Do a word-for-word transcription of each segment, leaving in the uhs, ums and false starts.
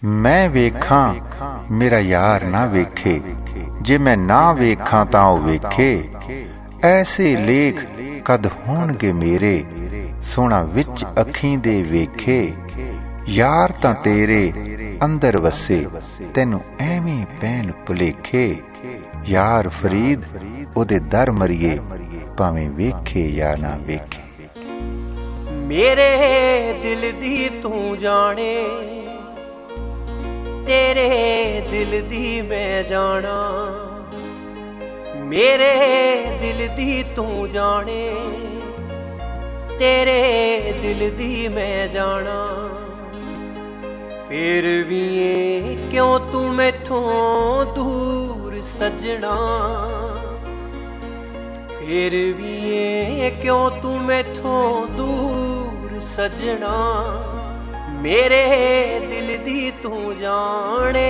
मैं वेखां मेरा यार ना वेखे, जे मैं ना वेखां तां ओ वेखे। ऐसे लेख कद होणगे मेरे, सोहणा विच अखीं दे वेखे। यार तां तेरे अंदर वसे, तैनू एवें पैन भुलेखे। यार फरीद ओदे दर मरिए, भावें वेखे या ना वेखे। मेरे दिल दी तू जाने, तेरे दिल दी मैं जाना। मेरे दिल दी तू जाने, तेरे दिल दी मैं जाना। फिर भी ये क्यों तू मैथों दूर सजना, फिर भी ये क्यों तू मैथों दूर सजना। मेरे दिल दी तू जाने।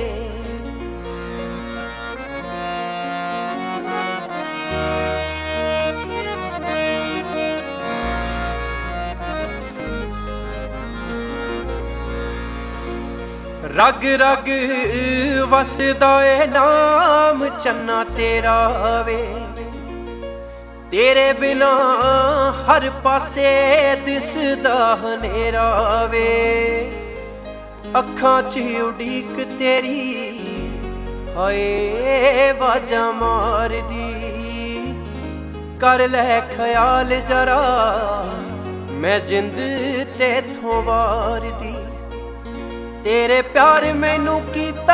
रग रग वसदा ए नाम चन्ना तेरा वे। तेरे बिना हर पासे दिसदा हनेरा वे। अखां च उड़ीक तेरी हाय बाजा मार दी। कर लै ख्याल जरा मैं जिंद तेथों वार दी। तेरे प्यार मैनू कीता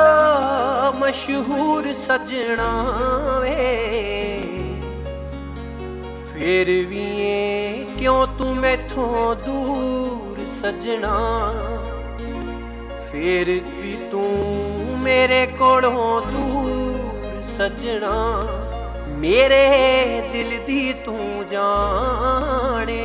मशहूर सजना वे। फिर भी ये क्यों तू मैथों दूर सजना। फिर भी तू मेरे कोलों दूर सजना। मेरे दिल दी तू जाने।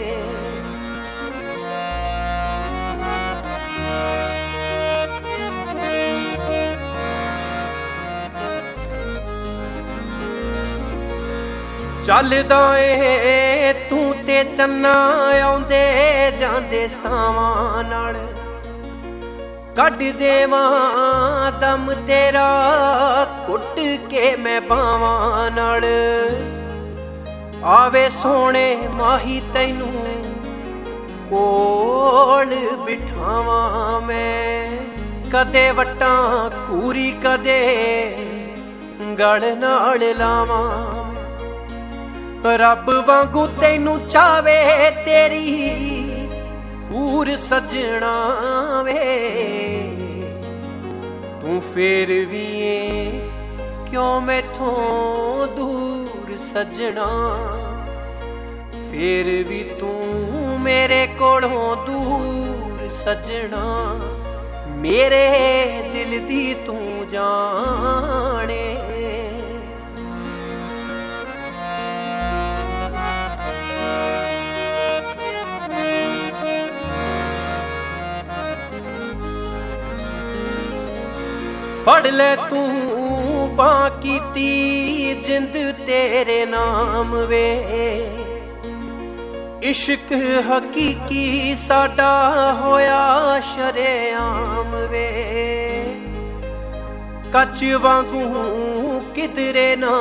चलदा ए तू ते चन्ना आउंदे जांदे सावां नाल। कढ देवां दम तेरा कुट के मैं बावां नाल। आवे सोहणे माही तैनू कोल बिठावां मैं। कदे वट्टां कूरी कदे गल नाल लावां। रब वांगू तैनू चावे तेरी हूर सजना वे। तू फिर भी क्यों मैथों दूर सजना। फिर भी तू मेरे कोलों दूर सजना। मेरे दिल दी तू जाने। फड़ ले तू बाकी ती जिंद तेरे नाम वे। इश्क हकीकी साडा होया शरेआम वे। कच वांगू किधरे ना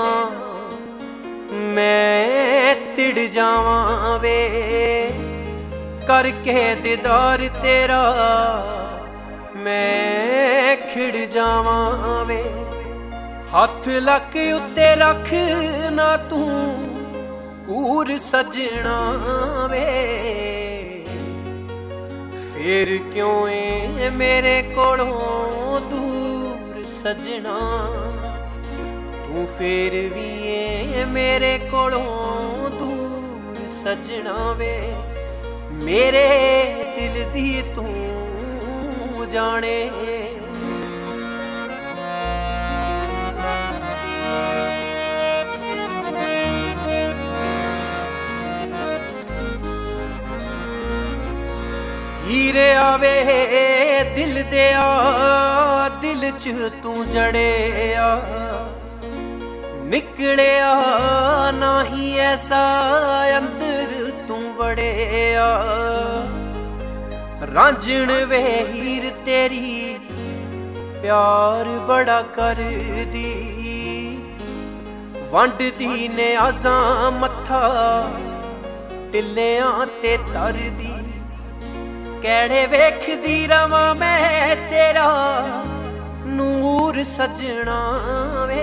मैं तिड़ जावां वे। करके दीदार तेरा मैं खिड़ जावां वे। हथ लक उत्ते रख ना तू कूर सजना वे। फिर क्यों ए मेरे कोलों दूर सजना। तू फिर भी ए मेरे कोलों दूर सजना वे। मेरे दिल दी तू जाने। हीरे आवे दिल दे आ दिल च तू जड़िया। निकलिया नाही ऐसा अंदर तू वड़िया। ਰਾਂਝਣ ਵੇ ਹੀਰ ਤੇਰੀ ਪਿਆਰ ਬੜਾ ਕਰਦੀ, ਵੰਡਦੀ ਨੇ ਆਜ਼ਾਂ ਮੱਥਾ ਟਿੱਲਿਆਂ ਤੇ ਤਰਦੀ। ਕਿਹੜੇ ਵੇਖਦੀ ਰਵਾਂ ਮੈਂ ਤੇਰਾ ਨੂਰ ਸਜਣਾ ਵੇ,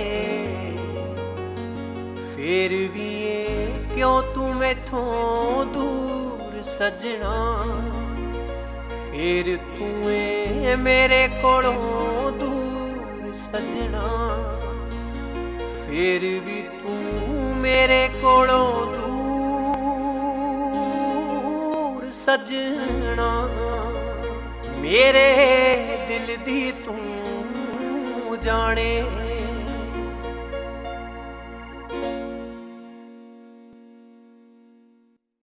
ਫੇਰ ਵੀ ਏ ਕਿਉਂ ਤੂੰ ਮੈਥੋਂ ਦੂਰ ਸਜਣਾ। ਫੇਰ ਤੂੰ ਏ ਮੇਰੇ ਕੋਲੋਂ ਦੂਰ ਸਜਣਾ, ਫੇਰ ਵੀ ਤੂੰ ਮੇਰੇ ਕੋਲੋਂ ਦੂਰ ਸਜਣਾ। ਮੇਰੇ ਦਿਲ ਦੀ ਤੂੰ ਜਾਣੇ